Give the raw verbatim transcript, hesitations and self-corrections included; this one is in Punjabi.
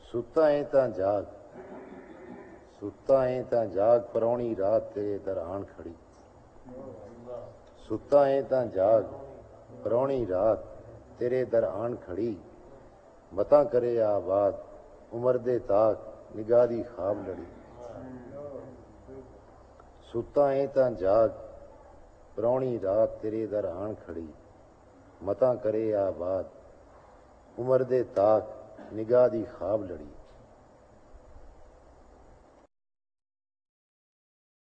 ਸੁੱਤਾ ਏ ਤਾਂ ਜਾਗ, ਸੁੱਤਾ ਏ ਤਾਂ ਜਾਗ, ਪਰਾਉਣੀ ਰਾਤ ਤੇਰੇ ਦਰ ਆਣ ਖੜੀ। ਸੁੱਤਾ ਏ ਤਾਂ ਜਾਗ, ਪਰਾਉਣੀ ਰਾਤ ਤੇਰੇ ਦਰ ਆਣ ਖੜੀ। ਮਤਾਂ ਕਰੇ ਆਬਾਦ ਉਮਰ ਦੇ ਤਾਕ, ਨਿਗਾਹ ਦੀ ਖਾਬ ਲੜੀ। ਸੁੱਤਾ ਏ ਤਾਂ ਜਾਗ, ਪਰਾਉਣੀ ਰਾਤ ਤੇਰੇ ਦਰ ਆਣ ਖੜੀ। ਮਤਾਂ ਕਰੇ ਆਬਾਦ ਉਮਰ ਦੇ ਤਾਕ, ਨਿਗਾਹ ਦੀ ਖਾਬ ਲੜੀ।